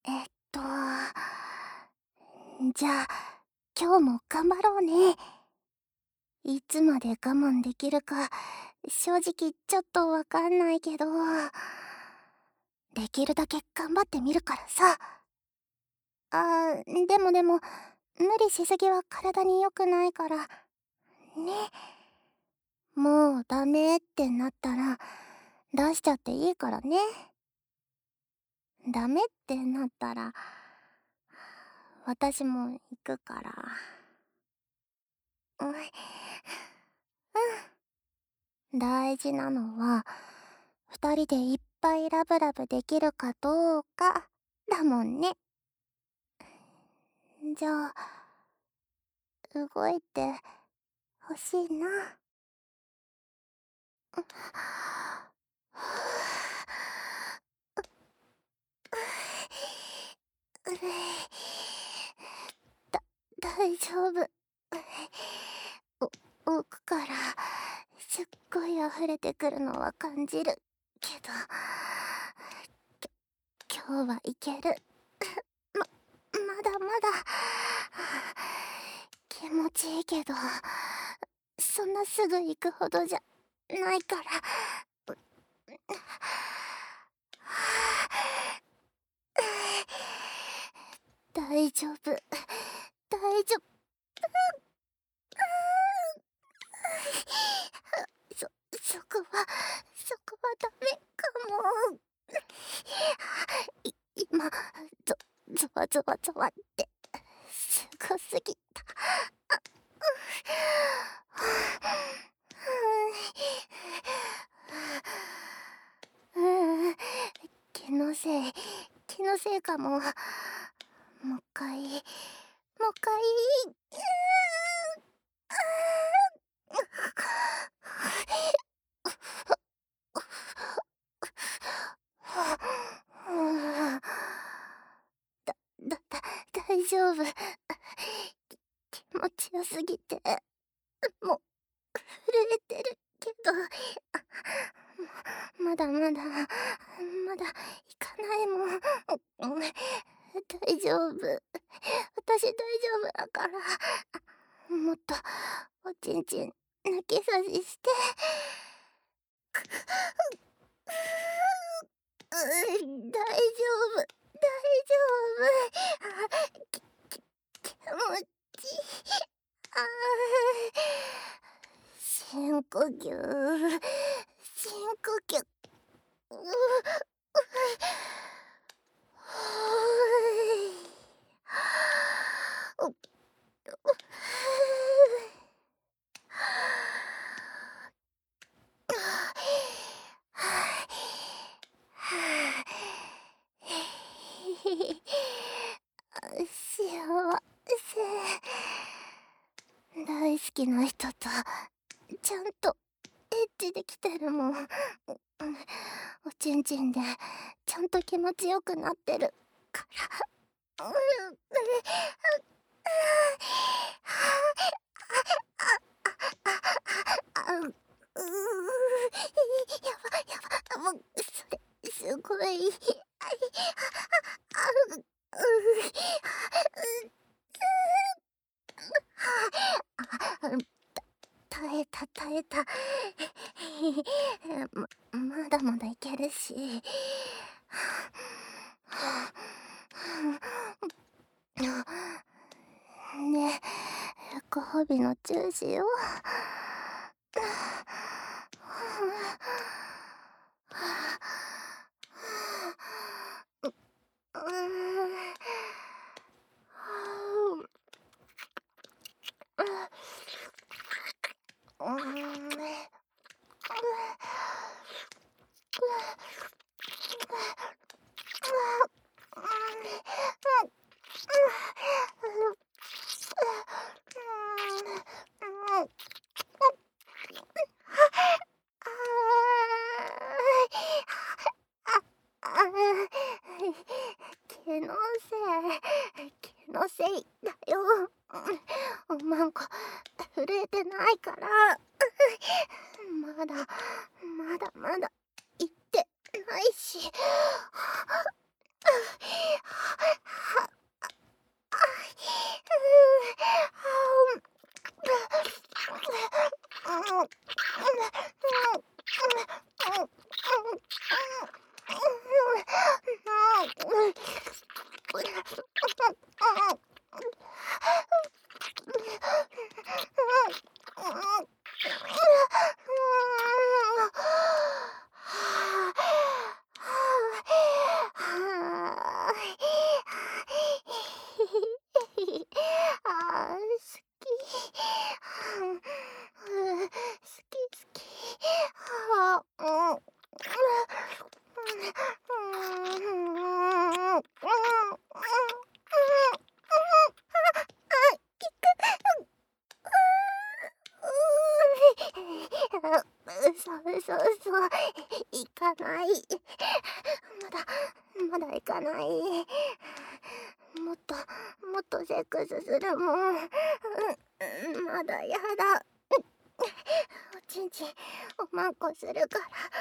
えっと、じゃあ、今日も頑張ろうね。いつまで我慢できるか、正直ちょっとわかんないけど、できるだけ頑張ってみるからさ。でも、無理しすぎは体に良くないから。ね。もうダメってなったら、出しちゃっていいからね。ダメってなったら、私も行くから。うん、大事なのは、二人でいっぱいラブラブできるかどうか、だもんね。じゃあ、動いてほしいな。だ、大丈夫。奥からすっごい溢れてくるのは感じるけど、今日はいける。まだまだ気持ちいいけど、そんなすぐ行くほどじゃないから。大丈夫、大丈夫。そ、そこはダメかも。今、ゾワってすごすぎた。うん、気のせいかも。もう一回、だ、大丈夫。気持ちよすぎて、もう、震えてるけど、まだ行かないもん。大丈夫。私大丈夫だから。もっと、おちんちん、抜き差しして。大丈夫、大丈夫。気持ちいい。あ深呼吸、深呼吸。うう幸せ。大好きな人とちゃんとエッチできてるもん。おちんちんでちゃんと気持ちよくなってるから。うやば、もうそれすごい。耐えた。まだいけるし。ねえ、ご褒美のチューしよう。気のせいだよ。おまんこ震えてないから。まだ行ってないし。 そうそう、行かない。まだ行かない。もっともっとセックスするもん。まだやだ。おちんちんおまんこするから。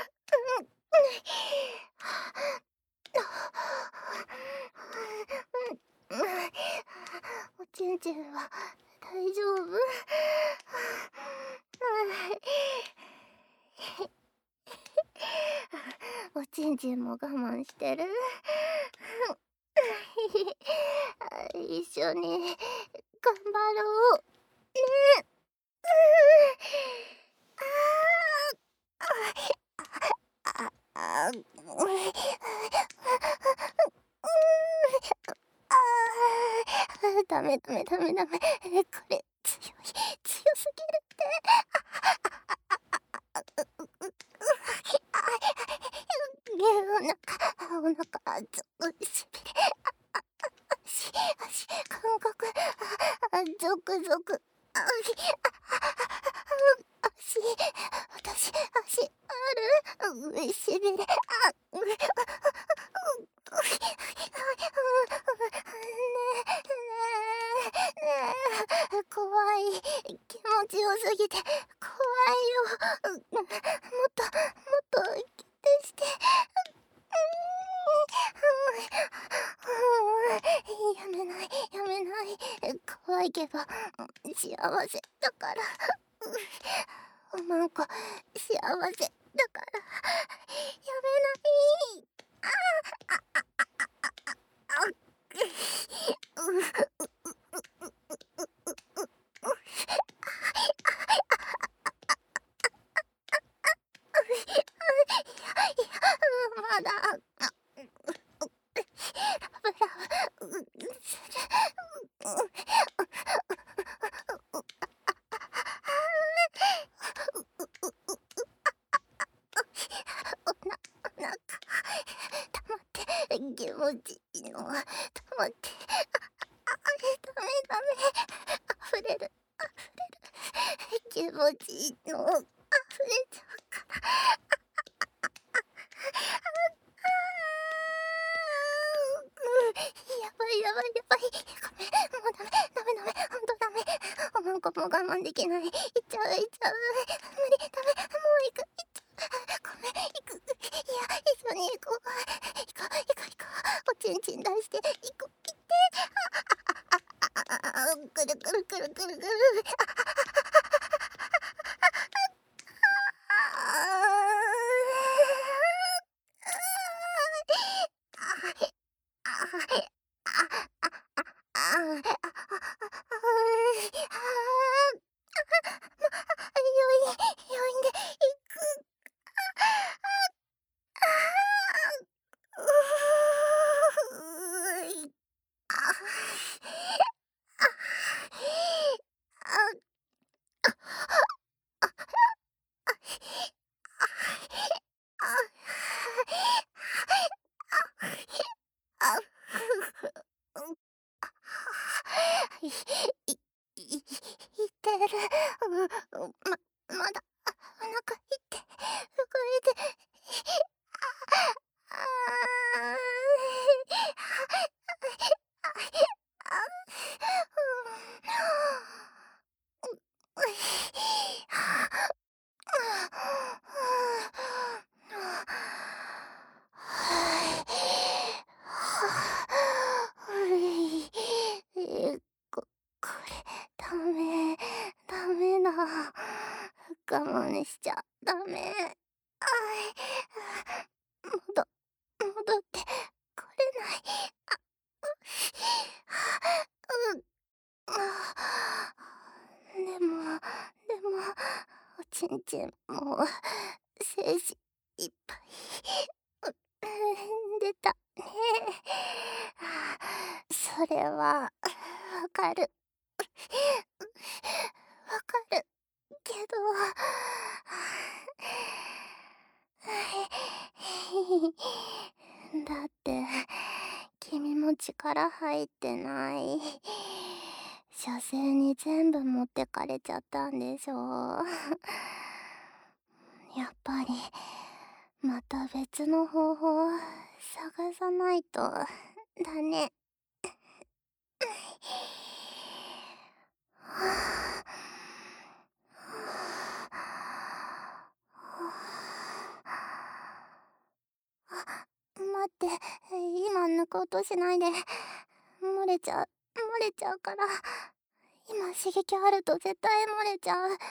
おちんちんは大丈夫？おちんちんも我慢してる？一緒に頑張ろう。ね。ああ、ダメ。これ強すぎるって。お腹ずっしびれ。足感覚ゾクゾク。私足ある？しびれ。怖い。気持ちよすぎて怖いよ。もっとキスして。やめない。怖いけど幸せだから。おまんこ幸せだからやめない。まだブラすお腹溜まって気持ちいいのは溜まって。ダメ。溢れる。気持ちいいの溢れちゃうから。やばい。ごめん。もうダメ。ほんとダメ。おまんこも我慢できない。行っちゃう。無理。ダメ。もう行く。ごめん。行く。いや、一緒に行こう。おちんちん出して行こう。行って。くるくる。病院で行く。い、いてる。まだお腹いって、震えて。これダメだ。我慢しちゃダメ。戻ってこれない。でもおちんちんもう精子いっぱい出たね。それはわかる。けどだって君も力入ってない。射精に全部持ってかれちゃったんでしょ。 やっぱりまた別の方法を探さないとだね。待って、今抜こうとしないで。漏れちゃうから。今刺激あると絶対漏れちゃう。ダメ。